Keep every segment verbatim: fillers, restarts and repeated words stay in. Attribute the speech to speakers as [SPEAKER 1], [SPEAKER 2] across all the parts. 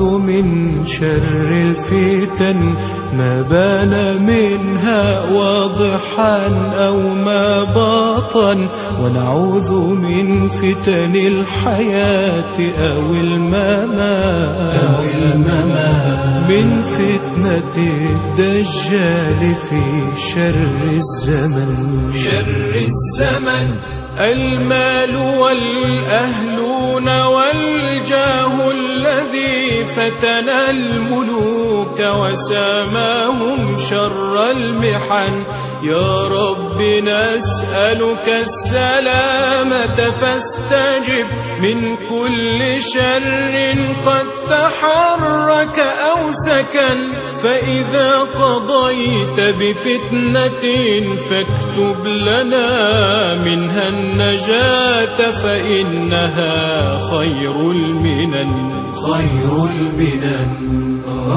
[SPEAKER 1] من شر الفتن ما بان منها واضحا أو ما بطن، ونعوذ من فتن الحياة أو الممات أو الممات من فتنة الدجال في شر الزمن شر الزمن المال والأهلون والجاه الذي فتن الملوك وساماهم شر المحن. يا رب نسألك السلامة فاستجب من كل شر قد تحرك أو سكن، فإذا قضيت بفتنة فاكتب لنا منها النجاة، فإنها خير المنن خير المنن.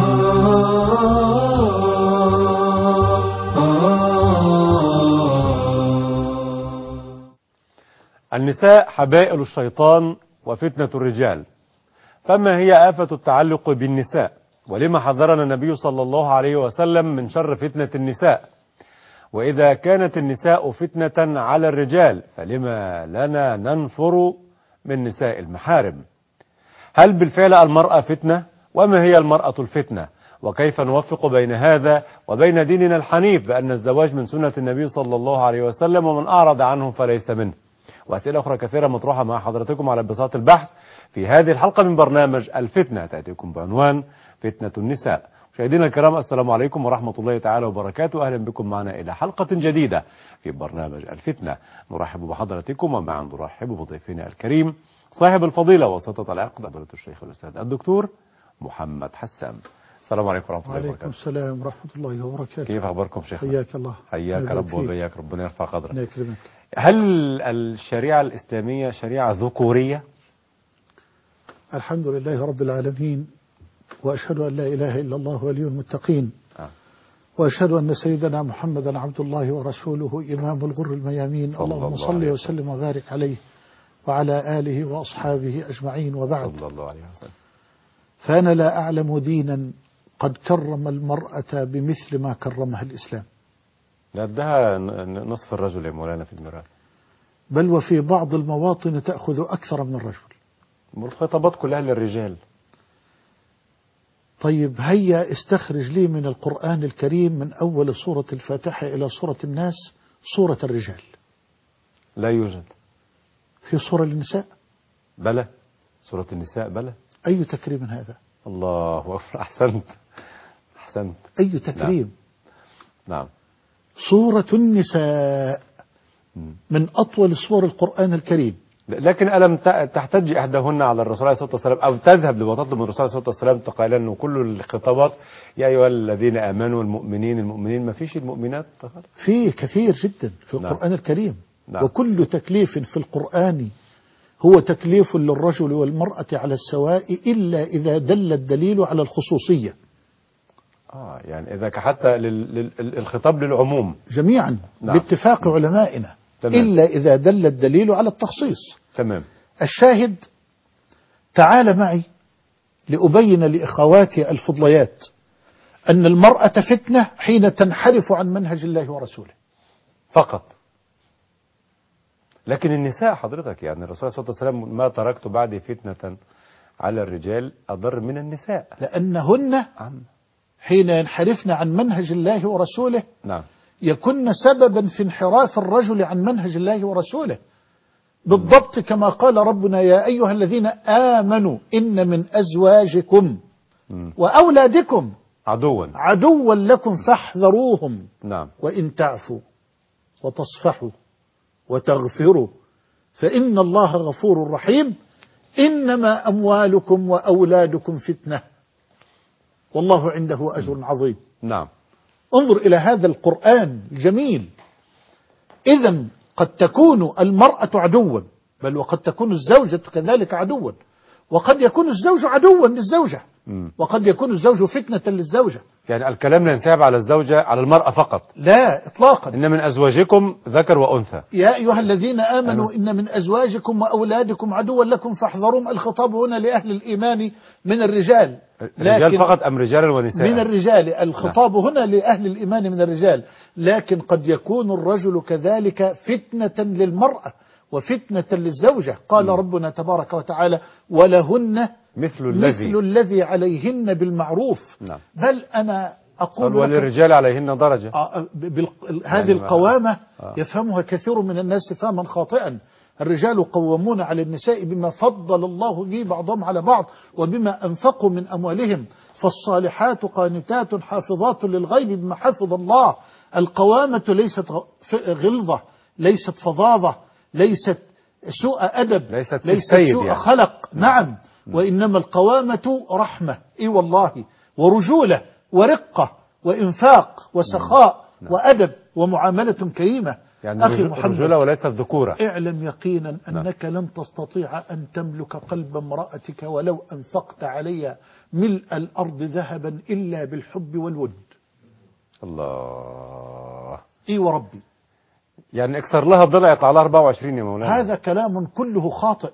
[SPEAKER 2] النساء حبائل الشيطان وفتنة الرجال، فما هي آفة التعلق بالنساء؟ ولما حذرنا النبي صلى الله عليه وسلم من شر فتنة النساء؟ وإذا كانت النساء فتنة على الرجال فلما لنا ننفر من نساء المحارم؟ هل بالفعل المرأة فتنة؟ وما هي المرأة الفتنة؟ وكيف نوفق بين هذا وبين ديننا الحنيف بأن الزواج من سنة النبي صلى الله عليه وسلم ومن أعرض عنه فليس منه؟ وأسئلة أخرى كثيرة مطروحة مع حضرتكم على بساط البحث في هذه الحلقة من برنامج الفتنة، تأتيكم بعنوان فتنة النساء. مشاهدينا الكرام، السلام عليكم ورحمة الله تعالى وبركاته. أهلا بكم معنا إلى حلقة جديدة في برنامج الفتنة. نرحب بحضرتكم ومعا نرحب بضيفنا الكريم صاحب الفضيلة وسطة العقد فضيلة الشيخ الأستاذ الدكتور محمد حسان. السلام عليكم ورحمة الله وبركاته.
[SPEAKER 3] وعليكم السلام ورحمة الله وبركاته.
[SPEAKER 2] كيف أخباركم شيخنا؟
[SPEAKER 3] حياك الله.
[SPEAKER 2] حياك رب وبياك، ربنا يرفع قدرك.
[SPEAKER 3] هل
[SPEAKER 2] الشريعة الإسلامية شريعة ذكورية؟
[SPEAKER 3] الحمد لله رب العالمين، وأشهد أن لا إله إلا الله ولي المتقين، آه. وأشهد أن سيدنا محمدا عبد الله ورسوله إمام الغر الميامين. اللهم صل وسلم وبارك عليه وعلى آله وأصحابه أجمعين، وبعد.
[SPEAKER 2] صلى الله عليه وسلم.
[SPEAKER 3] فأنا لا أعلم دينا قد كرم المرأة بمثل ما كرمها الإسلام.
[SPEAKER 2] ده نصف الرجل يا مولانا في الميراث،
[SPEAKER 3] بل وفي بعض المواطن تأخذ أكثر من الرجل،
[SPEAKER 2] والخطابات كلها للرجال.
[SPEAKER 3] طيب هيا استخرج لي من القرآن الكريم من أول سورة الفاتحة إلى سورة الناس سورة الرجال.
[SPEAKER 2] لا يوجد. في
[SPEAKER 3] سورة النساء؟
[SPEAKER 2] بلى. سورة النساء بلى.
[SPEAKER 3] أي تكريم هذا؟
[SPEAKER 2] الله أكبر، أحسنت أحسنت.
[SPEAKER 3] أي تكريم.
[SPEAKER 2] نعم, نعم.
[SPEAKER 3] سورة النساء من أطول سور القرآن الكريم.
[SPEAKER 2] لكن ألم تحتج إحداهن على الرسول عليه الصلاة والسلام أو تذهب وتطلب من الرسول عليه الصلاة والسلام تقايلا أنه كل الخطابات يا أيها الذين آمنوا المؤمنين المؤمنين، ما فيش المؤمنات؟
[SPEAKER 3] فيه كثير جدا في القرآن نعم. الكريم. نعم. وكل تكليف في القرآن هو تكليف للرجل والمرأة على السواء إلا إذا دل الدليل على الخصوصية.
[SPEAKER 2] آه يعني إذا حتى الخطاب للعموم
[SPEAKER 3] جميعا نعم. باتفاق علمائنا. تمام. إلا إذا دل الدليل على التخصيص.
[SPEAKER 2] تمام.
[SPEAKER 3] الشاهد، تعال معي لأبين لإخواتي الفضليات أن المرأة فتنة حين تنحرف عن منهج الله ورسوله
[SPEAKER 2] فقط. لكن النساء حضرتك، يعني الرسول صلى الله عليه وسلم ما تركت بعدي فتنة على الرجال أضر من النساء،
[SPEAKER 3] لأنهن حين ينحرفن عن منهج الله ورسوله
[SPEAKER 2] نعم
[SPEAKER 3] يكن سببا في انحراف الرجل عن منهج الله ورسوله، بالضبط كما قال ربنا: يا أيها الذين آمنوا إن من أزواجكم م. وأولادكم
[SPEAKER 2] عدوا
[SPEAKER 3] عدوا لكم فاحذروهم.
[SPEAKER 2] نعم.
[SPEAKER 3] وإن تعفوا وتصفحوا وتغفروا فإن الله غفور رحيم. إنما أموالكم وأولادكم فتنة والله عنده أجر عظيم.
[SPEAKER 2] نعم.
[SPEAKER 3] انظر إلى هذا القرآن الجميل. إذن قد تكون المرأة عدوا، بل وقد تكون الزوجة كذلك عدوا، وقد يكون الزوج عدوا للزوجة
[SPEAKER 2] مم.
[SPEAKER 3] وقد يكون الزوج فتنة للزوجة.
[SPEAKER 2] يعني الكلام لا ينسحب على الزوجة، على المرأة فقط.
[SPEAKER 3] لا إطلاقا.
[SPEAKER 2] إن من أزواجكم ذكر وأنثى.
[SPEAKER 3] يا أيها الذين آمنوا إن من أزواجكم وأولادكم عدوا لكم فاحذروهم. الخطاب هنا لأهل الإيمان من الرجال،
[SPEAKER 2] الرجال فقط أم رجال ونساء؟
[SPEAKER 3] من الرجال. الخطاب هنا لأهل الإيمان من الرجال، لكن قد يكون الرجل كذلك فتنة للمرأة وفتنة للزوجة. قال م. ربنا تبارك وتعالى ولهن
[SPEAKER 2] مثل الذي,
[SPEAKER 3] مثل الذي عليهن بالمعروف.
[SPEAKER 2] نعم.
[SPEAKER 3] بل أنا أقول
[SPEAKER 2] وللرجال عليهن درجة.
[SPEAKER 3] آه هذه القوامة آه. يفهمها كثير من الناس فهما خاطئا. الرجال قوامون على النساء بما فضل الله به بعضهم على بعض وبما أنفقوا من أموالهم، فالصالحات قانتات حافظات للغيب بما حفظ الله. القوامة ليست غلظة، ليست فظاظة، ليست سوء أدب،
[SPEAKER 2] ليست,
[SPEAKER 3] ليست سوء يعني. خلق. نعم. وإنما القوامة رحمة إي والله، ورجولة ورقة وإنفاق وسخاء م. وأدب ومعاملة كريمة.
[SPEAKER 2] يعني أخي محمد، رجولة وليست ذكورة.
[SPEAKER 3] اعلم يقينا أنك لن تستطيع أن تملك قلب امرأتك ولو أنفقت عليها ملء الأرض ذهبا إلا بالحب والود.
[SPEAKER 2] الله.
[SPEAKER 3] إي وربي.
[SPEAKER 2] يعني اكسر لها الضلع يطلع لها أربعة وعشرين يا مولانا.
[SPEAKER 3] هذا كلام كله خاطئ،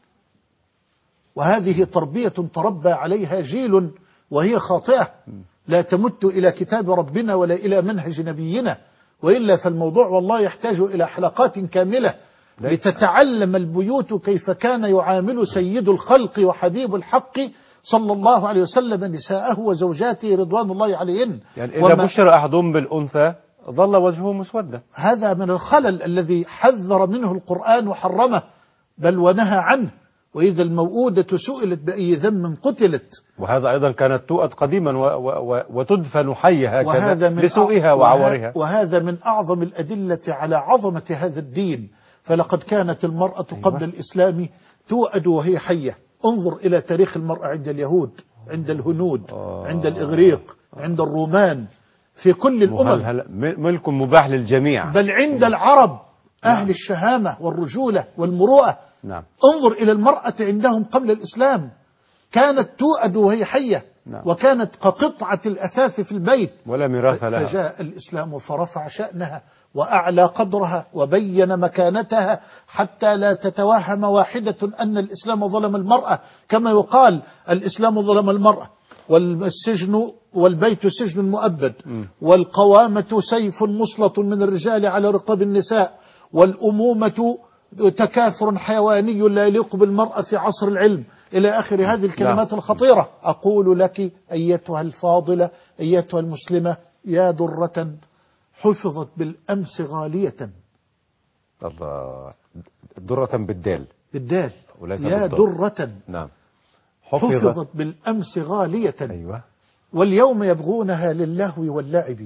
[SPEAKER 3] وهذه تربية تربى عليها جيل وهي خاطئة، لا تمت إلى كتاب ربنا ولا إلى منهج نبينا، وإلا فالموضوع والله يحتاج إلى حلقات كاملة لتتعلم البيوت كيف كان يعامل سيد الخلق وحبيب الحق صلى الله عليه وسلم نساءه وزوجاته رضوان الله عليهن.
[SPEAKER 2] يعني إذا بشر أحدهم بالأنثى ظل وجهه مسودا.
[SPEAKER 3] هذا من الخلل الذي حذر منه القرآن وحرمه بل ونهى عنه. وإذا الموؤودة سئلت بأي ذنب قتلت.
[SPEAKER 2] وهذا أيضا كانت توأت قديما و و وتدفن حية هكذا لسوءها وعورها.
[SPEAKER 3] وهذا من أعظم الأدلة على عظمة هذا الدين. فلقد كانت المرأة أيوة. قبل الإسلام توأد وهي حية. انظر إلى تاريخ المرأة عند اليهود، عند الهنود، آه. عند الإغريق، عند الرومان، في كل الأمم
[SPEAKER 2] ملك مباح للجميع،
[SPEAKER 3] بل عند العرب أهل الشهامة والرجولة والمروءة.
[SPEAKER 2] نعم.
[SPEAKER 3] انظر إلى المرأة عندهم قبل الإسلام، كانت توأد وهي حية. نعم. وكانت كقطعة الأثاث في البيت
[SPEAKER 2] ولا ميراث لها.
[SPEAKER 3] فجاء الإسلام فرفع شأنها وأعلى قدرها وبين مكانتها حتى لا تتوهم واحدة أن الإسلام ظلم المرأة، كما يقال الإسلام ظلم المرأة والسجن والبيت سجن مؤبد م. والقوامة سيف مسلط من الرجال على رقاب النساء، والأمومة تكاثر حيواني لا يليق بالمرأة في عصر العلم، إلى آخر هذه الكلمات لا. الخطيرة. أقول لك أيتها الفاضلة أيتها المسلمة يا درة حفظت بالأمس غالية.
[SPEAKER 2] الله. درة بالدال
[SPEAKER 3] بالدال يا درة.
[SPEAKER 2] نعم.
[SPEAKER 3] حفظت, حفظت بالأمس غالية.
[SPEAKER 2] أيوة.
[SPEAKER 3] واليوم يبغونها للهو واللعب.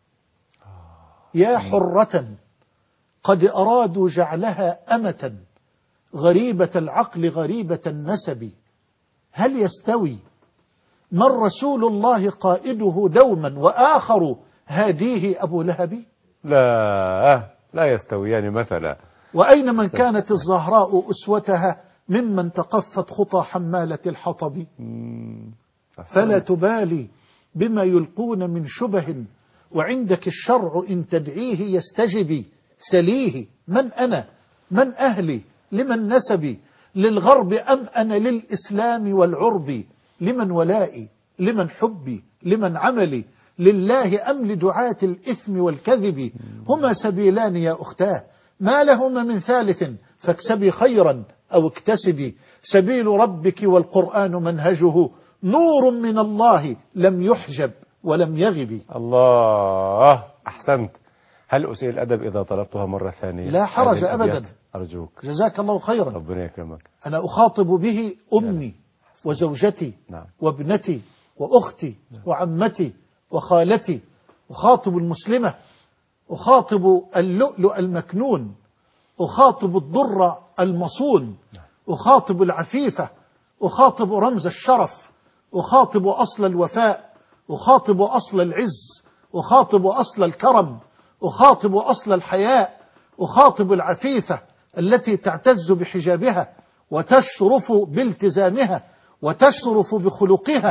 [SPEAKER 3] يا حرة قد أرادوا جعلها أمة غريبة العقل غريبة النسب. هل يستوي من رسول الله قائده دوما وآخر هاديه أبو لهب؟
[SPEAKER 2] لا لا يستويان مثلا.
[SPEAKER 3] وأين من كانت الزهراء أسوتها ممن تقفت خطى حمالة الحطب؟ فلا تبالي بما يلقون من شبه وعندك الشرع إن تدعيه يستجبي. سليه من أنا من أهلي لمن نسبي للغرب أم أنا للإسلام والعرب؟ لمن ولائي لمن حبي لمن عملي لله أم لدعاة الإثم والكذب؟ هما سبيلان يا أختاه ما لهما من ثالث فاكسبي خيرا أو اكتسبي. سبيل ربك والقرآن منهجه نور من الله لم يحجب ولم يغب.
[SPEAKER 2] الله أحسنت. هل أسيء الأدب إذا طلبتها مرة ثانية؟
[SPEAKER 3] لا حرج أبدا.
[SPEAKER 2] أرجوك.
[SPEAKER 3] جزاك الله خيرا.
[SPEAKER 2] ربنا يكرمك.
[SPEAKER 3] أنا أخاطب به أمي وزوجتي
[SPEAKER 2] نعم.
[SPEAKER 3] وابنتي وأختي نعم. وعمتي وخالتي. أخاطب المسلمة، أخاطب اللؤلؤ المكنون، أخاطب الضر المصون، أخاطب العفيفة، أخاطب رمز الشرف، أخاطب أصل الوفاء، أخاطب أصل العز، أخاطب أصل الكرم، أخاطب أصل الحياء، أخاطب العفيفة التي تعتز بحجابها وتشرف بالتزامها وتشرف بخلقها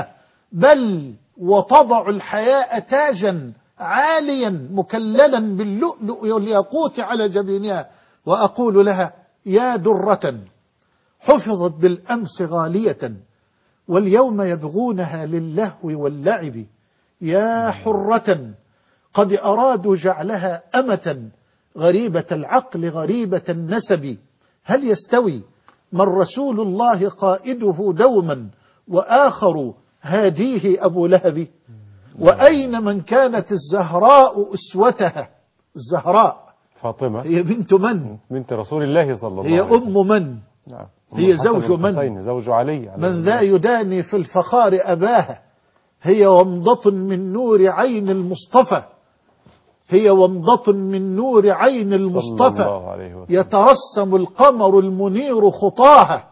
[SPEAKER 3] بل وتضع الحياء تاجا عاليا مكللا باللؤلؤ والياقوت على جبينها، وأقول لها يا درة حفظت بالأمس غالية واليوم يبغونها للهو واللعب، يا حرة قد أرادوا جعلها أمة غريبة العقل غريبة النسب، هل يستوي من رسول الله قائده دوما وآخر هاديه أبو لهب؟ وأين من كانت الزهراء أسوتها؟ الزهراء
[SPEAKER 2] فاطمة
[SPEAKER 3] هي بنت من؟
[SPEAKER 2] بنت رسول الله صلى الله
[SPEAKER 3] هي
[SPEAKER 2] عليه وسلم.
[SPEAKER 3] أم من؟
[SPEAKER 2] نعم.
[SPEAKER 3] هي زوج من؟
[SPEAKER 2] زوج علي.
[SPEAKER 3] من ذا يداني في الفخار أباها، هي ومضة من نور عين المصطفى، هي ومضة من نور عين المصطفى، يترسم القمر المنير خطاها.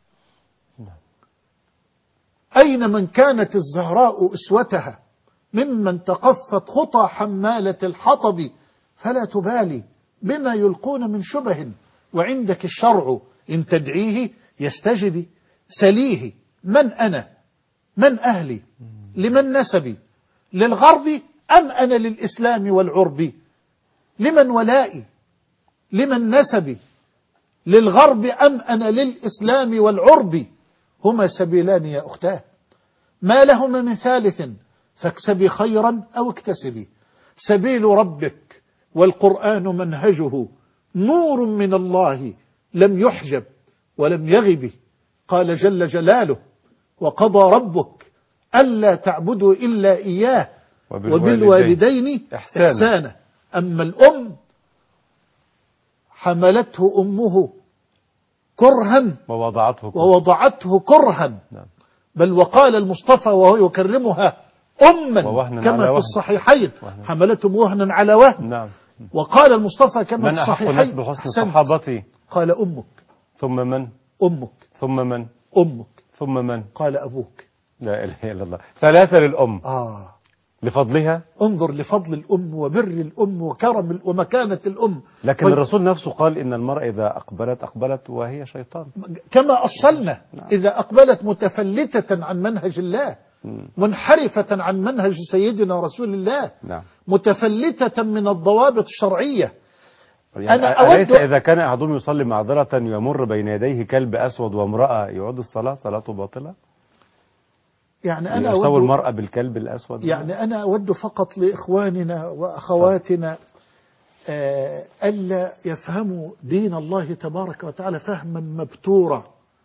[SPEAKER 3] أين من كانت الزهراء أسوتها ممن تقفت خطى حمالة الحطب، فلا تبالي بما يلقون من شبه وعندك الشرع إن تدعيه يستجب، سليه من أنا من أهلي لمن نسبي، للغرب أم أنا للإسلام والعرب؟ لمن ولائي لمن نسبي، للغرب أم أنا للإسلام والعرب؟ هما سبيلان يا أختاه ما لهما من ثالث، فاكسبي خيرا أو اكتسبي، سبيل ربك والقرآن منهجه نور من الله لم يحجب ولم يغب، قال جل جلاله وقضى ربك ألا تعبدوا إلا إياه وبالوالدين إحسانا, إحسانا. أما الأم حملته أمه كرها
[SPEAKER 2] ووضعته,
[SPEAKER 3] ووضعته كرها، بل وقال المصطفى وهو يكرمها أما كما في الصحيحين حملته وهنا على وهن.
[SPEAKER 2] نعم.
[SPEAKER 3] وقال المصطفى كما في الصحيحين
[SPEAKER 2] بحسن صحابتي
[SPEAKER 3] قال أمك
[SPEAKER 2] ثم من
[SPEAKER 3] أمك
[SPEAKER 2] ثم من
[SPEAKER 3] أمك
[SPEAKER 2] ثم من
[SPEAKER 3] قال أبوك.
[SPEAKER 2] لا إله إلا الله. ثلاثة للأم
[SPEAKER 3] آه
[SPEAKER 2] لفضلها.
[SPEAKER 3] انظر لفضل الأم وبر الأم وكرم ومكانة الأم.
[SPEAKER 2] لكن و... الرسول نفسه قال إن المرأة إذا أقبلت أقبلت وهي شيطان،
[SPEAKER 3] كما أصلنا. نعم. إذا أقبلت متفلتة عن منهج الله، م. منحرفة عن منهج سيدنا رسول الله،
[SPEAKER 2] نعم.
[SPEAKER 3] متفلتة من الضوابط الشرعية.
[SPEAKER 2] يعني أنا أود أليس إذا كان أحدهم يصلي معذرة يمر بين يديه كلب أسود وامرأة يعود الصلاة صلاته باطلة؟
[SPEAKER 3] يعني أنا
[SPEAKER 2] يستوي المرأة بالكلب الأسود.
[SPEAKER 3] يعني أنا أود فقط لإخواننا وأخواتنا آه ألا يفهموا دين الله تبارك وتعالى فهما مبتورا،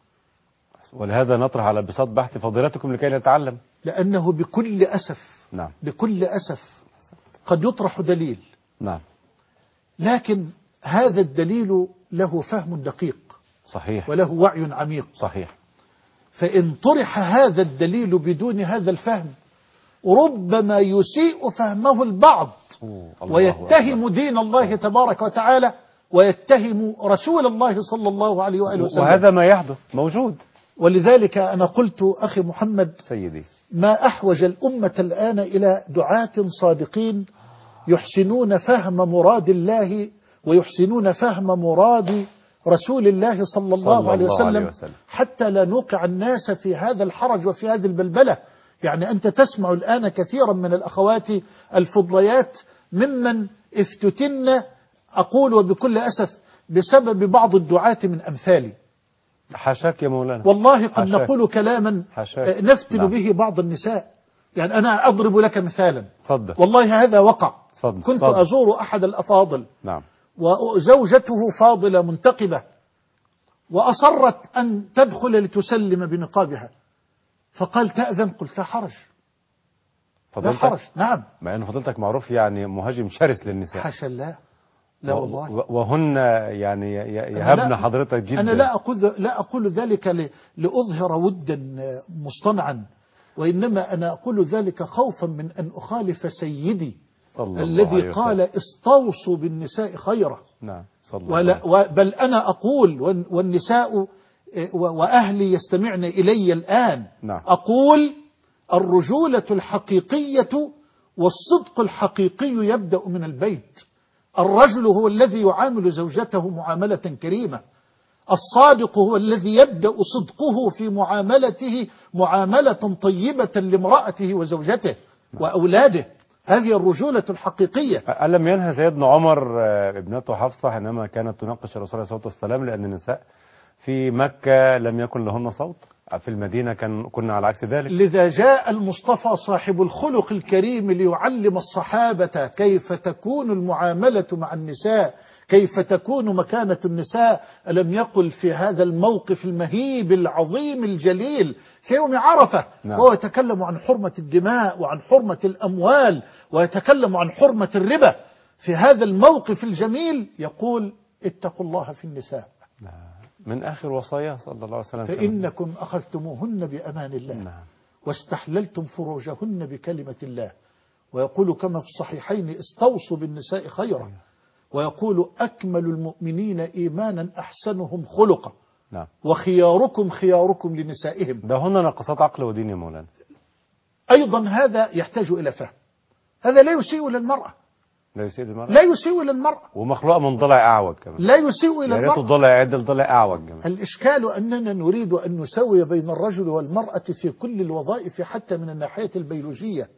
[SPEAKER 2] ولهذا نطرح على بساط بحث فضيلتكم لكي نتعلم،
[SPEAKER 3] لأنه بكل أسف
[SPEAKER 2] نعم.
[SPEAKER 3] بكل أسف قد يطرح دليل،
[SPEAKER 2] نعم.
[SPEAKER 3] لكن هذا الدليل له فهم دقيق
[SPEAKER 2] صحيح
[SPEAKER 3] وله وعي عميق
[SPEAKER 2] صحيح،
[SPEAKER 3] فإن طرح هذا الدليل بدون هذا الفهم ربما يسيء فهمه البعض ويتهم دين الله تبارك وتعالى ويتهم رسول الله صلى الله عليه وآله وسلم،
[SPEAKER 2] وهذا ما يحدث موجود.
[SPEAKER 3] ولذلك أنا قلت أخي محمد
[SPEAKER 2] سيدي
[SPEAKER 3] ما أحوج الأمة الآن إلى دعاة صادقين يحسنون فهم مراد الله ويحسنون فهم مراد رسول الله صلى الله, صلى عليه, الله وسلم عليه وسلم حتى لا نوقع الناس في هذا الحرج وفي هذه البلبلة. يعني أنت تسمع الآن كثيرا من الأخوات الفضليات ممن افتتن، أقول وبكل أسف بسبب بعض الدعاة من أمثالي.
[SPEAKER 2] حاشاك يا مولانا،
[SPEAKER 3] والله قد نقول كلاما نفتن نعم. به بعض النساء. يعني أنا أضرب لك مثالا،
[SPEAKER 2] فضل.
[SPEAKER 3] والله هذا وقع.
[SPEAKER 2] فضل.
[SPEAKER 3] كنت
[SPEAKER 2] فضل.
[SPEAKER 3] أزور أحد الأفاضل،
[SPEAKER 2] نعم.
[SPEAKER 3] وزوجته فاضلة منتقبة وأصرت أن تدخل لتسلم بنقابها، فقال تأذن؟ قلت لا حرج. لا حرج. نعم.
[SPEAKER 2] مع أن فضلتك معروف يعني مهاجم شرس للنساء.
[SPEAKER 3] حاشا الله، لا والله.
[SPEAKER 2] وهن يعني يهبن حضرتك جدا.
[SPEAKER 3] أنا لا أقول لا أقول ذلك لأظهر ودا مصطنعا، وإنما أنا أقول ذلك خوفا من أن أخالف سيدي الذي قال استوصوا بالنساء خيرا.
[SPEAKER 2] نعم.
[SPEAKER 3] ولا بل أنا أقول والنساء وأهلي يستمعن إلي الآن.
[SPEAKER 2] نعم.
[SPEAKER 3] أقول الرجولة الحقيقية والصدق الحقيقي يبدأ من البيت. الرجل هو الذي يعامل زوجته معاملة كريمة، الصادق هو الذي يبدأ صدقه في معاملته معاملة طيبة لامرأته وزوجته وأولاده. هذه الرجولة الحقيقية.
[SPEAKER 2] ألم ينهى سيدنا عمر ابنته حفصة حينما كانت تناقش الرسول عليه الصلاة والسلام لأن النساء في مكة لم يكن لهن صوت، في المدينة كان كنا على عكس ذلك.
[SPEAKER 3] لذا جاء المصطفى صاحب الخلق الكريم ليعلم الصحابة كيف تكون المعاملة مع النساء، كيف تكون مكانة النساء. ألم يقل في هذا الموقف المهيب العظيم الجليل في يوم عرفة، نعم. وهو يتكلم عن حرمة الدماء وعن حرمة الأموال ويتكلم عن حرمة الربا، في هذا الموقف الجميل يقول اتقوا الله في النساء،
[SPEAKER 2] من آخر وصاياه صلى الله عليه وسلم،
[SPEAKER 3] فإنكم أخذتموهن بأمان الله،
[SPEAKER 2] نعم.
[SPEAKER 3] واستحللتم فروجهن بكلمة الله. ويقول كما في الصحيحين استوصوا بالنساء خيرا، ويقول أكمل المؤمنين إيمانا أحسنهم خلقا،
[SPEAKER 2] نعم.
[SPEAKER 3] وخياركم خياركم لنسائهم.
[SPEAKER 2] ده هنا نقصات عقل ودين يا مولانا.
[SPEAKER 3] أيضا هذا يحتاج إلى فهم. هذا لا يسيء للمرأة،
[SPEAKER 2] لا يسيء للمرأة،
[SPEAKER 3] لا يسيء للمرأة،
[SPEAKER 2] ومخلوقة من ضلع أعوج كمان،
[SPEAKER 3] لا يسيء إلى المرأة.
[SPEAKER 2] يا ريت ضلع عدل ضلع أعوج كمان.
[SPEAKER 3] الإشكال أننا نريد أن نسوي بين الرجل والمرأة في كل الوظائف حتى من الناحية البيولوجية.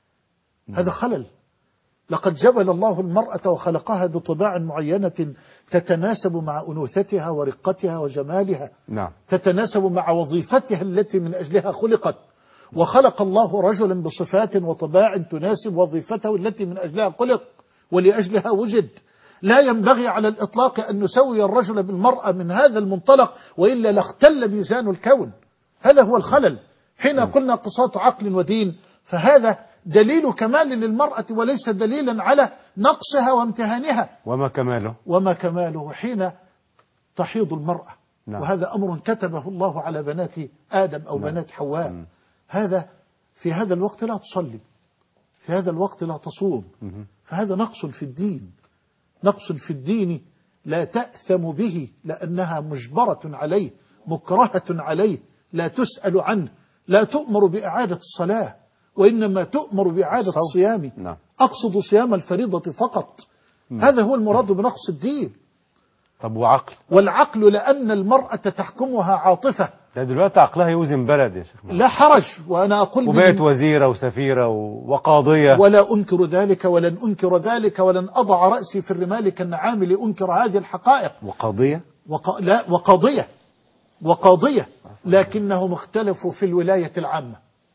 [SPEAKER 3] هذا خلل. لقد جبل الله المرأة وخلقها بطباع معينة تتناسب مع أنوثتها ورقتها وجمالها،
[SPEAKER 2] نعم.
[SPEAKER 3] تتناسب مع وظيفتها التي من أجلها خلقت. وخلق الله رجلا بصفات وطباع تناسب وظيفته التي من أجلها خلق ولأجلها وجد. لا ينبغي على الإطلاق أن نسوي الرجل بالمرأة من هذا المنطلق، وإلا لاختل ميزان الكون. هذا هو الخلل. حين قلنا قصات عقل ودين، فهذا دليل كمال للمرأة وليس دليلا على نقصها وامتهانها.
[SPEAKER 2] وما كماله
[SPEAKER 3] وما كماله حين تحيض المرأة، نعم. وهذا أمر كتبه الله على بنات آدم أو نعم. بنات حواء. م. هذا في هذا الوقت لا تصلي، في هذا الوقت لا تصوم، م. فهذا نقص في الدين، نقص في الدين لا تأثم به، لأنها مجبرة عليه مكرهة عليه، لا تسأل عنه، لا تؤمر بإعادة الصلاة، وإنما تؤمر بإعادة الصيام. نعم. أقصد صيام الفريضة فقط. م. هذا هو المراد بنقص الدين.
[SPEAKER 2] طب وعقل؟
[SPEAKER 3] والعقل لأن المرأة تحكمها عاطفة.
[SPEAKER 2] ده دلوقتي عقلها يوزن بلد يا شيخ.
[SPEAKER 3] لا حرج، وأنا أقول
[SPEAKER 2] وبقت وزيرة وسفيرة وقاضية،
[SPEAKER 3] ولا أنكر ذلك ولن أنكر ذلك ولن أضع رأسي في الرمال كالنعام لأنكر هذه الحقائق.
[SPEAKER 2] وقاضية
[SPEAKER 3] وق... لا وقاضية وقاضية لكنهم اختلفوا في الولاية العامة.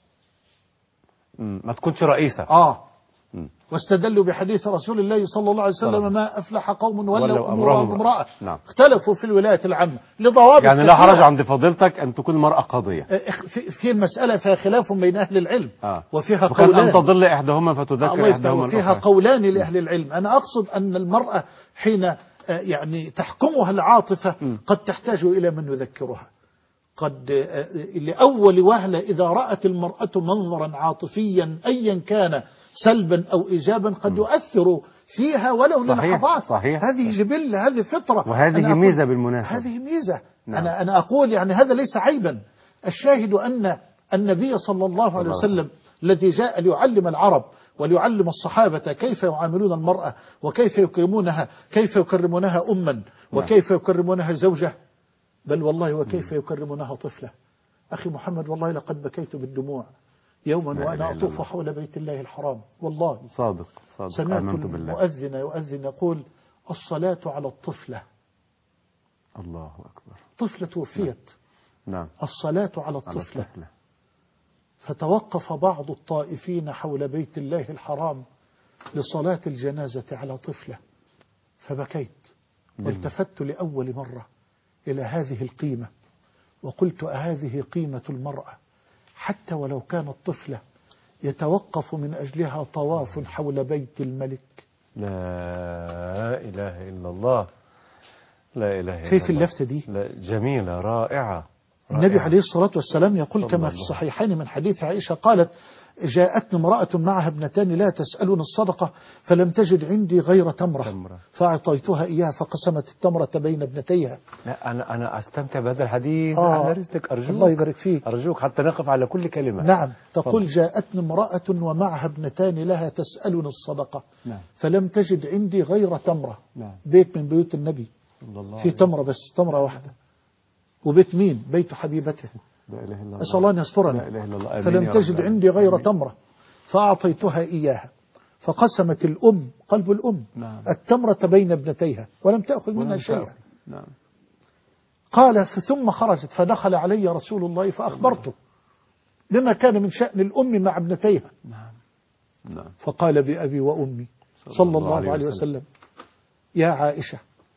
[SPEAKER 2] ما تكونش رئيسة.
[SPEAKER 3] آه م. واستدلوا بحديث رسول الله صلى الله عليه وسلم طبعا. ما أفلح قوم ولوا أمرهم امرأة. نعم. اختلفوا في الولاية العامة لضوابط
[SPEAKER 2] يعني لا حرج عند فضيلتك أن تكون المرأة قاضية.
[SPEAKER 3] في, في المسألة فيها خلاف بين أهل العلم.
[SPEAKER 2] آه.
[SPEAKER 3] وفيها قولان
[SPEAKER 2] أن تضل إحداهما فتذكر إحداهما
[SPEAKER 3] وفيها الأخرى. قولان لأهل العلم. أنا أقصد أن المرأة حين يعني تحكمها العاطفة م. قد تحتاج إلى من يذكرها. قد لأول وهلة إذا رأت المرأة منظرا عاطفيا أيا كان سلبا أو إيجابا قد يؤثر فيها ولو للحظات.
[SPEAKER 2] صحيح.
[SPEAKER 3] هذه جبلة، هذه فطرة،
[SPEAKER 2] وهذه ميزة بالمناسبة.
[SPEAKER 3] هذه ميزة. نعم. أنا أنا أقول يعني هذا ليس عيبا. الشاهد أن النبي صلى الله عليه وسلم الذي جاء ليعلم العرب وليعلم الصحابة كيف يعاملون المرأة وكيف يكرمونها، كيف يكرمونها أما وكيف يكرمونها زوجة، بل والله وكيف يكرمونها طفلة. أخي محمد والله لقد بكيت بالدموع يوما وأنا أطوف حول بيت الله الحرام، والله
[SPEAKER 2] صادق صادق.
[SPEAKER 3] سمعت المؤذن يؤذن يقول الصلاة على الطفلة.
[SPEAKER 2] الله أكبر.
[SPEAKER 3] طفلة توفيت.
[SPEAKER 2] نعم.
[SPEAKER 3] الصلاة على الطفلة. على فتوقف بعض الطائفين حول بيت الله الحرام لصلاة الجنازة على طفلة فبكيت. والتفت لأول مرة إلى هذه القيمة وقلت أهذه قيمة المرأة حتى ولو كانت طفلة يتوقف من أجلها طواف حول بيت الملك.
[SPEAKER 2] لا إله إلا الله، لا إله إلا الله.
[SPEAKER 3] كيف اللفتة دي؟
[SPEAKER 2] لا جميلة رائعة.
[SPEAKER 3] النبي عليه الصلاة والسلام يقول كما في الصحيحين من حديث عائشة قالت جاءتني امرأة معها ابنتان لا تسألون الصدقة فلم تجد عندي غير تمرة, تمرة. فأعطيتها إياها فقسمت التمرة بين ابنتيها.
[SPEAKER 2] لا أنا أنا أستمتع بهذا الحديث.
[SPEAKER 3] آه
[SPEAKER 2] على رزقك أرجوك.
[SPEAKER 3] الله يبارك فيك.
[SPEAKER 2] أرجوك حتى نقف على كل كلمة.
[SPEAKER 3] نعم. تقول جاءتني امرأة ومعها ابنتان لها تسألون الصدقة. نعم. فلم تجد عندي غير تمرة. نعم. بيت من بيوت النبي في تمرة بس تمرة واحدة وبيت مين؟ بيت حبيبته.
[SPEAKER 2] لا إله إلا الله.
[SPEAKER 3] أسأل الله أن يسترني.
[SPEAKER 2] لا إله إلا الله. آمين
[SPEAKER 3] فلم
[SPEAKER 2] يا
[SPEAKER 3] تجد
[SPEAKER 2] رب.
[SPEAKER 3] عندي غير
[SPEAKER 2] آمين.
[SPEAKER 3] تمرة فأعطيتها إياها فقسمت الأم قلب الأم
[SPEAKER 2] نعم.
[SPEAKER 3] التمرة بين ابنتيها ولم تأخذ منها
[SPEAKER 2] ولم
[SPEAKER 3] شيئا.
[SPEAKER 2] تأخذ. نعم.
[SPEAKER 3] قال ثم خرجت فدخل علي رسول الله فأخبرته بما كان من شأن الأم مع ابنتيها.
[SPEAKER 2] نعم. نعم.
[SPEAKER 3] فقال بأبي وأمي صلى الله عليه وسلم, وسلم يا عائشة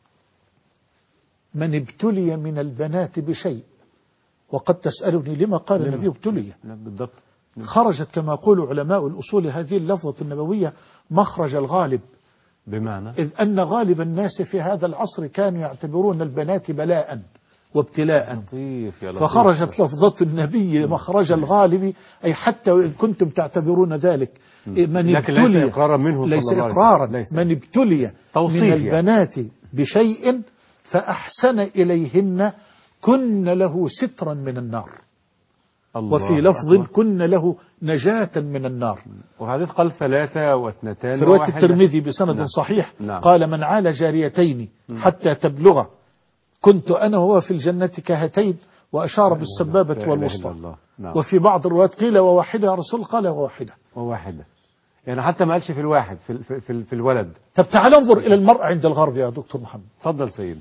[SPEAKER 3] من ابتلي من البنات بشيء وقد تسألني لما قال
[SPEAKER 2] لما؟
[SPEAKER 3] النبي ابتلي.
[SPEAKER 2] بالضبط.
[SPEAKER 3] خرجت كما يقول علماء الأصول هذه اللفظة النبوية مخرج الغالب،
[SPEAKER 2] بمعنى
[SPEAKER 3] إذ أن غالب الناس في هذا العصر كانوا يعتبرون البنات بلاء وابتلاء،
[SPEAKER 2] لطيف يا لطيف.
[SPEAKER 3] فخرجت لفظة النبي مخرج الغالب، أي حتى وإن كنتم تعتبرون ذلك من ابتلي
[SPEAKER 2] ليس إقرارا منه
[SPEAKER 3] ليس
[SPEAKER 2] صلى الله عليه
[SPEAKER 3] إقرارا
[SPEAKER 2] وسلم. ليس.
[SPEAKER 3] من ابتلي من البنات بشيء فأحسن إليهن كن له سترا من النار، وفي لفظ أكبر. كن له نجاة من النار.
[SPEAKER 2] وحديث قال ثلاثة واثنتان
[SPEAKER 3] في رواية الترمذي بسند
[SPEAKER 2] نعم.
[SPEAKER 3] صحيح
[SPEAKER 2] نعم.
[SPEAKER 3] قال من عال جاريتين حتى تبلغ كنت أنا وهو في الجنة كهتين، وأشار بالسبابة والوسطى. نعم. وفي بعض الروايات قيل وواحدة يا رسول، قال وواحدة
[SPEAKER 2] وواحدة، يعني حتى ما قالش في الواحد في, في, في, في الولد.
[SPEAKER 3] طب تعال انظر إلى المرأة عند الغرب يا دكتور محمد.
[SPEAKER 2] تفضل سيد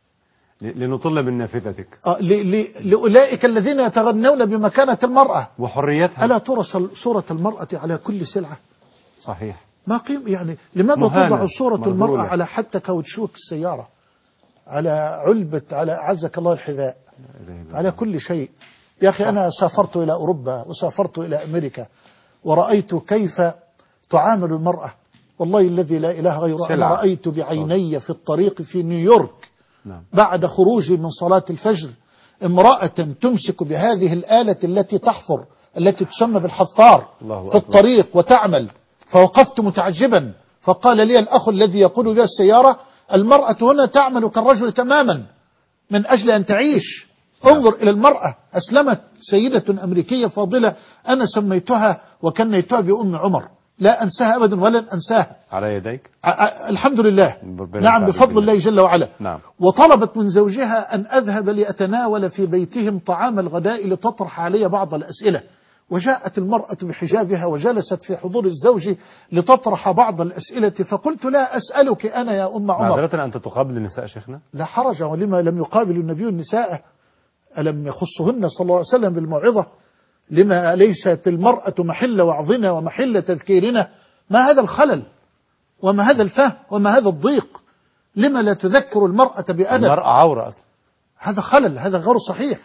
[SPEAKER 2] لنطل من نافذتك.
[SPEAKER 3] آه لأولئك الذين يتغنون بمكانة المرأة
[SPEAKER 2] وحريتها.
[SPEAKER 3] ألا ترى صورة المرأة على كل سلعة؟
[SPEAKER 2] صحيح.
[SPEAKER 3] ما قيم يعني لماذا توضع صورة مغلولة. المرأة على حتى كاوتشوك السيارة، على علبة، على أعزك الله الحذاء، على كل شيء. يا أخي أنا سافرت إلى أوروبا وسافرت إلى أمريكا ورأيت كيف تعامل المرأة، والله الذي لا إله غيره. أنا رأيت بعيني في الطريق في نيويورك نعم. بعد خروجي من صلاة الفجر امرأة تمسك بهذه الآلة التي تحفر، التي تسمى بالحفار في الطريق وتعمل. فوقفت متعجبا، فقال لي الأخ الذي يقود بها السيارة المرأة هنا تعمل كالرجل تماما من أجل أن تعيش. انظر إلى المرأة. أسلمت سيدة أمريكية فاضلة أنا سميتها وكنيتها بأم عمر، لا أنساها أبدا ولن أنساها.
[SPEAKER 2] على يديك
[SPEAKER 3] الحمد لله. نعم بفضل الله جل وعلا.
[SPEAKER 2] نعم.
[SPEAKER 3] وطلبت من زوجها أن أذهب لأتناول في بيتهم طعام الغداء لتطرح علي بعض الأسئلة، وجاءت المرأة بحجابها وجلست في حضور الزوج لتطرح بعض الأسئلة، فقلت لا أسألك أنا يا أم عمر.
[SPEAKER 2] معذرة أنت تقابل النساء شيخنا؟
[SPEAKER 3] لا حرج، ولما لم يقابل النبي النساء؟ ألم يخصهن صلى الله عليه وسلم بالموعظة؟ لما ليست المرأة محل وعظنا ومحل تذكيرنا؟ ما هذا الخلل وما هذا الفهم وما هذا الضيق؟ لما لا تذكر المرأة بأدب؟
[SPEAKER 2] المرأة عورة أصلا.
[SPEAKER 3] هذا خلل، هذا غير صحيح.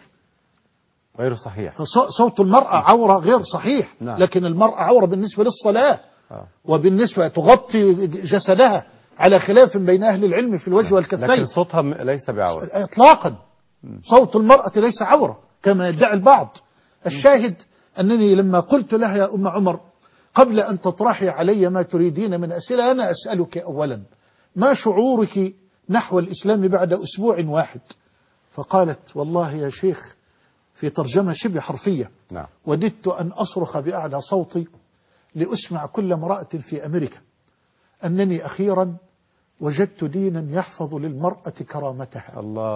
[SPEAKER 2] غير صحيح.
[SPEAKER 3] صوت المرأة عورة غير صحيح. نعم. لكن المرأة عورة بالنسبة للصلاة آه. وبالنسبة تغطي جسدها، على خلاف بين أهل العلم في الوجه والكفين.
[SPEAKER 2] لكن صوتها ليس بعورة
[SPEAKER 3] إطلاقا. صوت المرأة ليس عورة كما يدعي البعض. الشاهد أنني لما قلت لها يا أم عمر قبل أن تطرحي علي ما تريدين من أسئلة أنا أسألك أولا ما شعورك نحو الإسلام بعد أسبوع واحد؟ فقالت والله يا شيخ في ترجمة شبه حرفية
[SPEAKER 2] نعم.
[SPEAKER 3] وددت أن أصرخ بأعلى صوتي لأسمع كل امرأة في أمريكا أنني أخيرا وجدت دينا يحفظ للمرأة كرامتها.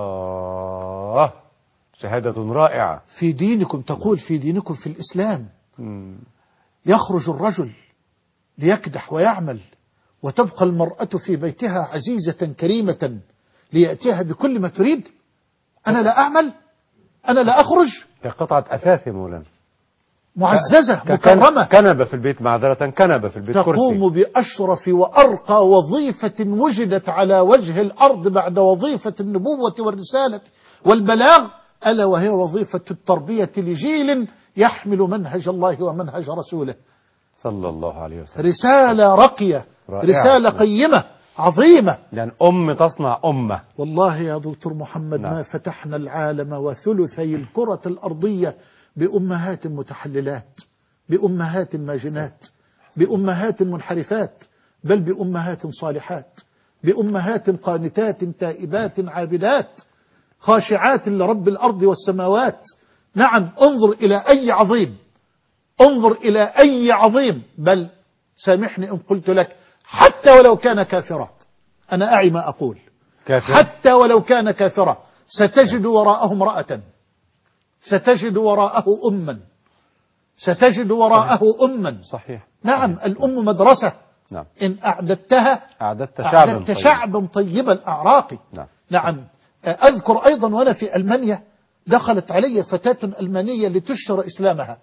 [SPEAKER 2] الله، شهادة رائعة.
[SPEAKER 3] في دينكم، تقول في دينكم في الإسلام م. يخرج الرجل ليكدح ويعمل وتبقى المرأة في بيتها عزيزة كريمة ليأتيها بكل ما تريد. أنا لا أعمل، أنا لا أخرج،
[SPEAKER 2] كقطعة أثاث مولانا،
[SPEAKER 3] معززة مكرمة،
[SPEAKER 2] كنبة في البيت، معذرة كنبة في البيت،
[SPEAKER 3] تقوم كرسي. بأشرف وأرقى وظيفة وجدت على وجه الأرض بعد وظيفة النبوة والرسالة والبلاغ، ألا وهي وظيفة التربية لجيل يحمل منهج الله ومنهج رسوله
[SPEAKER 2] صلى الله عليه وسلم.
[SPEAKER 3] رسالة رقية، رسالة قيمة عظيمة،
[SPEAKER 2] لأن أم تصنع أمة.
[SPEAKER 3] والله يا دكتور محمد نعم. ما فتحنا العالم وثلثي الكرة الأرضية بأمهات متحللات، بأمهات ماجنات، بأمهات منحرفات، بل بأمهات صالحات، بأمهات قانتات تائبات عابدات خاشعات لرب الأرض والسماوات. نعم، انظر إلى أي عظيم، انظر إلى أي عظيم، بل سامحني إن قلت لك حتى ولو كان كافرا، أنا أعي ما أقول، كافر. حتى ولو كان كافرا، ستجد وراءه امرأة، ستجد وراءه أما، ستجد وراءه أما.
[SPEAKER 2] صحيح.
[SPEAKER 3] نعم.
[SPEAKER 2] صحيح.
[SPEAKER 3] الأم مدرسة.
[SPEAKER 2] نعم.
[SPEAKER 3] إن أعددتها
[SPEAKER 2] أعددت شعبا
[SPEAKER 3] أعددت
[SPEAKER 2] طيب.
[SPEAKER 3] شعبا طيب الأعراق.
[SPEAKER 2] نعم.
[SPEAKER 3] نعم. أذكر أيضا وأنا في ألمانيا دخلت علي فتاة ألمانية لتشهر إسلامها،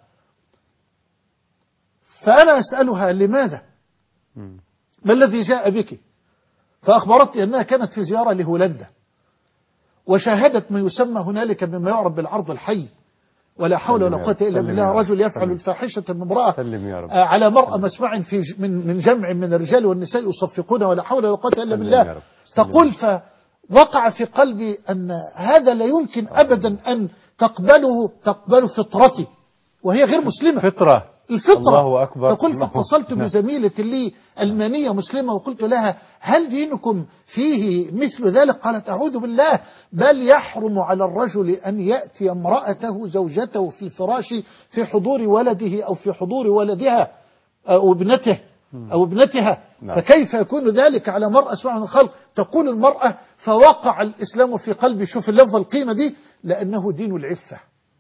[SPEAKER 3] فأنا أسألها لماذا؟
[SPEAKER 2] مم.
[SPEAKER 3] ما الذي جاء بك؟ فأخبرتني أنها كانت في زيارة لهولندا وشاهدت ما يسمى هنالك بما يعرف بالعرض الحي، ولا حول ولا قوة إلا بالله. رجل يفعل الفاحشة من امرأة على مرأى مسمع في من من جمع من الرجال والنساء يصفقون، ولا حول ولا قوة إلا بالله. تقول فوقع في قلبي أن هذا لا يمكن أبدا أن تقبله تقبل فطرتي وهي غير مسلمة.
[SPEAKER 2] فطرة
[SPEAKER 3] الفطرة.
[SPEAKER 2] الله أكبر.
[SPEAKER 3] تقول فاتصلت بزميلة لي ألمانية مسلمة وقلت لها هل دينكم فيه مثل ذلك؟ قالت أعوذ بالله، بل يحرم على الرجل أن يأتي امرأته زوجته في الفراش في حضور ولده أو في حضور ولدها أو ابنته أو ابنتها. فكيف يكون ذلك على مرأة سبحان من الخلق؟ تقول المرأة فوقع الإسلام في قلبي، شوف اللفظ القيمة دي، لأنه دين العفة.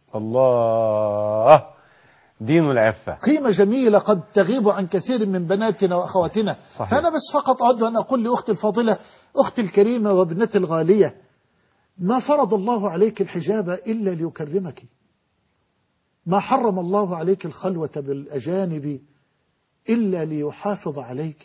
[SPEAKER 2] الله، دين العفة،
[SPEAKER 3] قيمة جميلة قد تغيب عن كثير من بناتنا وأخواتنا. صحيح. فأنا بس فقط أود أن أقول لأختي الفاضلة، أختي الكريمة وابنتي الغالية، ما فرض الله عليك الحجاب إلا ليكرمك، ما حرم الله عليك الخلوة بالأجانب إلا ليحافظ عليك.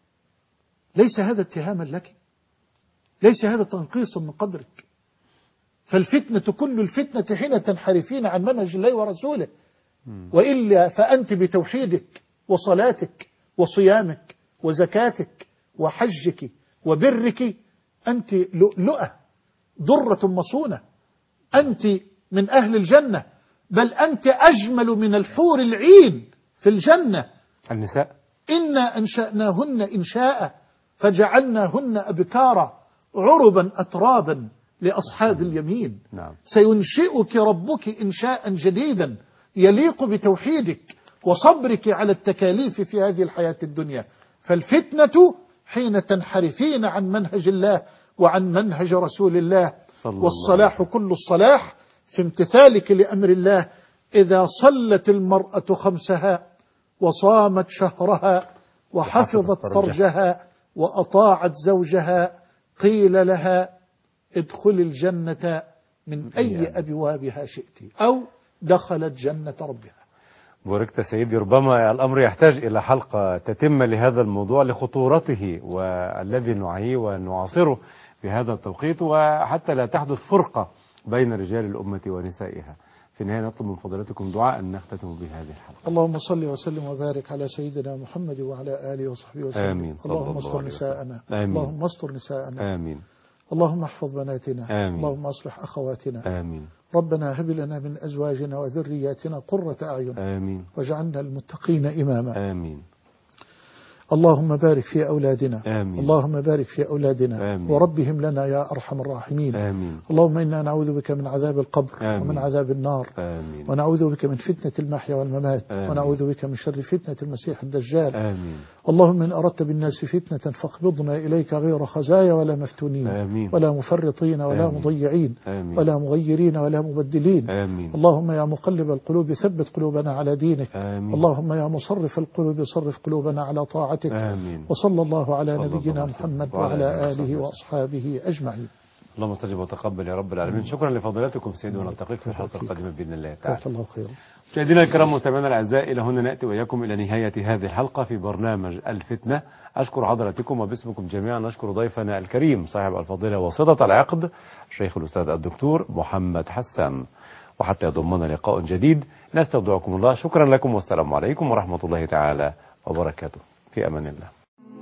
[SPEAKER 3] ليس هذا اتهاما لك، ليس هذا تنقيصا من قدرك. فالفتنة كل الفتنة حين تنحرفين عن منهج الله ورسوله، وإلا فأنت بتوحيدك وصلاتك وصيامك وزكاتك وحجك وبرك أنت لؤلؤة درة مصونة، أنت من أهل الجنة، بل أنت أجمل من الحور العين في الجنة.
[SPEAKER 2] النساء
[SPEAKER 3] إنا أنشأناهن إنشاء فجعلناهن أبكارا عربا أترابا لأصحاب اليمين.
[SPEAKER 2] نعم.
[SPEAKER 3] سينشئك ربك إنشاء جديدا يليق بتوحيدك وصبرك على التكاليف في هذه الحياة الدنيا. فالفتنة حين تنحرفين عن منهج الله وعن منهج رسول الله، والصلاح كل الصلاح في امتثالك لأمر الله. إذا صلت المرأة خمسها وصامت شهرها وحفظت فرجها وأطاعت زوجها قيل لها ادخل الجنة من أي أبوابها شئت، أو دخلت جنة ربها.
[SPEAKER 2] باركت سيدي. ربما الأمر يحتاج إلى حلقة تتم لهذا الموضوع لخطورته والذي نعيه ونعاصره في هذا التوقيت، وحتى لا تحدث فرقة بين رجال الأمة ونسائها. في النهاية نطلب من فضلاتكم دعاء نختتم بهذه الحلقة.
[SPEAKER 3] اللهم صل وسلم وبارك على سيدنا محمد وعلى آله وصحبه وسلم.
[SPEAKER 2] آمين.
[SPEAKER 3] اللهم استر نساءنا.
[SPEAKER 2] آمين.
[SPEAKER 3] اللهم استر نساءنا.
[SPEAKER 2] آمين.
[SPEAKER 3] اللهم احفظ بناتنا.
[SPEAKER 2] آمين.
[SPEAKER 3] اللهم اصلح أخواتنا.
[SPEAKER 2] آمين.
[SPEAKER 3] ربنا هب لنا من أزواجنا وذرياتنا قرة أعين.
[SPEAKER 2] آمين.
[SPEAKER 3] واجعلنا المتقين إماما.
[SPEAKER 2] آمين.
[SPEAKER 3] اللهم بارك في أولادنا.
[SPEAKER 2] آمين.
[SPEAKER 3] اللهم بارك في أولادنا.
[SPEAKER 2] آمين.
[SPEAKER 3] وربهم لنا يا أرحم الراحمين.
[SPEAKER 2] آمين.
[SPEAKER 3] اللهم إنا نعوذ بك من عذاب القبر. آمين. ومن عذاب النار.
[SPEAKER 2] آمين.
[SPEAKER 3] ونعوذ بك من فتنة المحيا والممات. آمين. ونعوذ بك من شر فتنة المسيح الدجال.
[SPEAKER 2] آمين.
[SPEAKER 3] اللهم إن أردت بالناس فتنة فاقبضنا إليك غير خزايا ولا مفتونين.
[SPEAKER 2] آمين.
[SPEAKER 3] ولا مفرطين ولا
[SPEAKER 2] آمين.
[SPEAKER 3] مضيعين.
[SPEAKER 2] آمين.
[SPEAKER 3] ولا مغيرين ولا مبدلين.
[SPEAKER 2] آمين.
[SPEAKER 3] اللهم يا مقلب القلوب ثبت قلوبنا على دينك.
[SPEAKER 2] آمين.
[SPEAKER 3] اللهم يا مصرف القلوب صرف قلوبنا على طاعتك.
[SPEAKER 2] آمين.
[SPEAKER 3] وصلى الله على
[SPEAKER 2] صلى
[SPEAKER 3] نبينا
[SPEAKER 2] الله
[SPEAKER 3] محمد
[SPEAKER 2] وعلى
[SPEAKER 3] وعلى
[SPEAKER 2] آله
[SPEAKER 3] آله وأصحابه أجمعين.
[SPEAKER 2] اللهم استجب وتقبل يا رب العالمين. شكرا لفضيلتكم سيدي، ونلتقيك في الحلقة القادمة بإذن الله تعالى.
[SPEAKER 3] جزاك الله خيرا.
[SPEAKER 2] مشاهدينا الكرام مستمعينا الأعزاء، إلى هنا نأتي وإياكم إلى نهاية هذه الحلقة في برنامج الفتنة. أشكر حضراتكم وباسمكم جميعا نشكر ضيفنا الكريم صاحب الفضيلة وسطة العقد الشيخ الأستاذ الدكتور محمد حسان. وحتى يضمنا لقاء جديد نستودعكم الله. شكرا لكم والسلام عليكم ورحمة الله تعالى وبركاته. في أمان الله.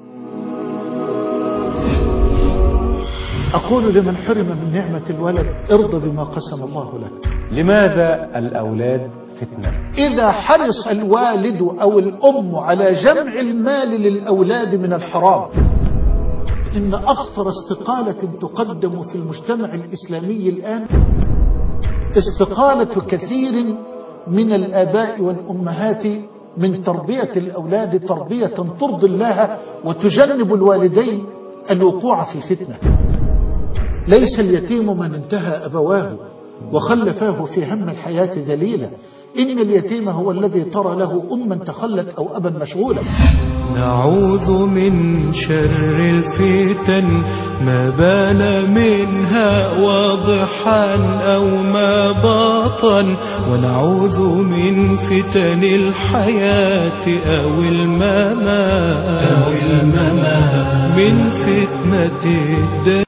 [SPEAKER 3] أقول لمن حرم من نعمة الولد ارضى بما قسم الله لك.
[SPEAKER 2] لماذا الأولاد فتنة؟
[SPEAKER 3] إذا حرص الوالد أو الأم على جمع المال للأولاد من الحرام، إن أخطر استقالة تقدم في المجتمع الإسلامي الآن استقالة كثير من الآباء والأمهات من تربية الأولاد تربية ترضي الله وتجنب الوالدين الوقوع في الفتنة. ليس اليتيم من انتهى أبواه وخلفاه في هم الحياة ذليلا، إن اليتيم هو الذي ترى له أما تخلت أو أبا مشغولا.
[SPEAKER 1] نعوذ من شر الفتن ما بان منها واضحا أو ما بطن، ونعوذ من فتن الحياة أو الممات من فتنة الدنيا.